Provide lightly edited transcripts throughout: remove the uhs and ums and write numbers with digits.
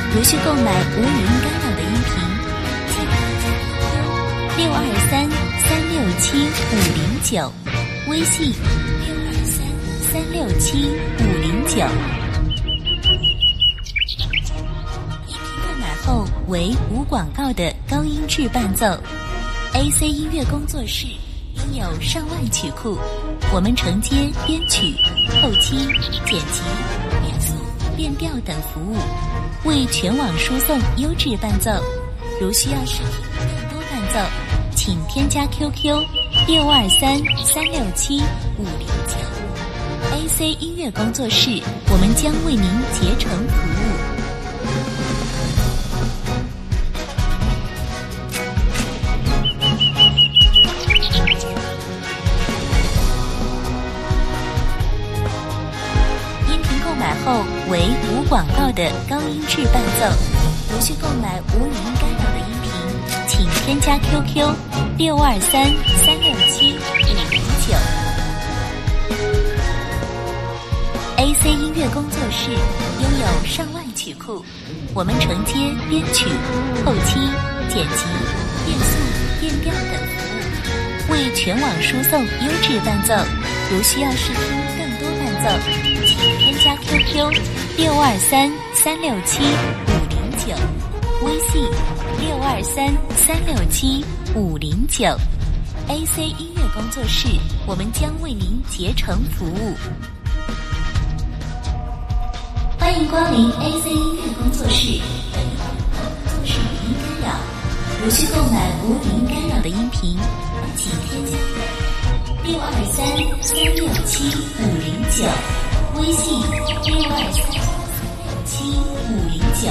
如需购买无语音干扰的音频，请623-367-509，微信623-367-509。音频购买后为无广告的高音质伴奏。AC 音乐工作室拥有上万曲库，我们承接编曲、后期、剪辑、变速、变调等服务，为全网输送优质伴奏。如需要试听更多伴奏，请添加 QQ 623-367-509。AC 音乐工作室，我们将为您竭诚服务。买后为无广告的高音质伴奏。如需购买无语音干扰的音频，请添加 QQ 623-367-509。AC 音乐工作室拥有上万曲库，我们承接编曲、后期、剪辑、变速、变调等服务，为全网输送优质伴奏。如需要试听更多伴奏，请添加 QQ 623-367-509，微信623-367-509。AC 音乐工作室，我们将为您竭诚服务。欢迎光临 AC 音乐工作室，本工作室语音干扰。如需购买无语音干扰的音频，请添加623-367-509，微信623-367-509。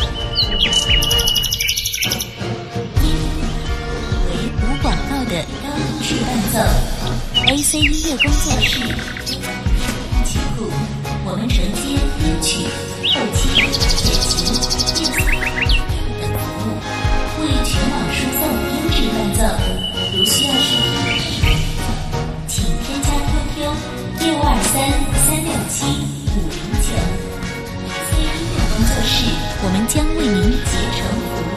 为无广告的高音质伴奏。AC 音乐工作室曲库，我们承接编曲、后期、剪辑、变速等服务，为全网输送优质伴奏。如需要试听，请添加 QQ 623-367-509。AC 音乐工作室，我们将为您竭诚服务。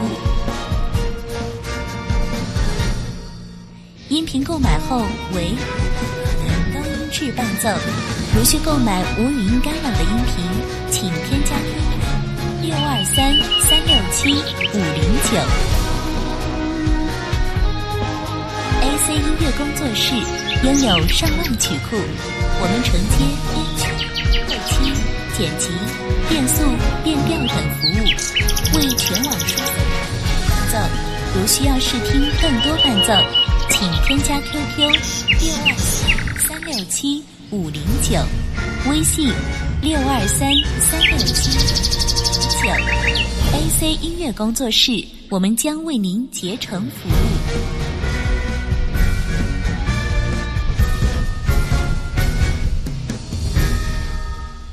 音频购买后为高音质伴奏。如需购买无语音干扰的音频，请添加 QQ 623-367-509。AC 音乐工作室拥有上万曲库，我们承接编曲、后期、剪辑、变速、变调等服务，为全网输送伴奏。如需要试听更多伴奏，请添加 QQ 623-367-509，微信623-367-509。AC 音乐工作室，我们将为您竭诚服务。